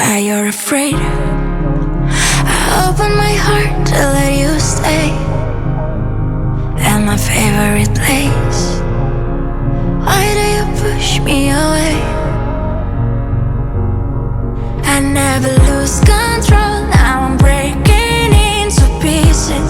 that you're afraid. I open my heart to let you stay at my favorite place. Why do you push me away? I never lose control, now I'm breaking into pieces.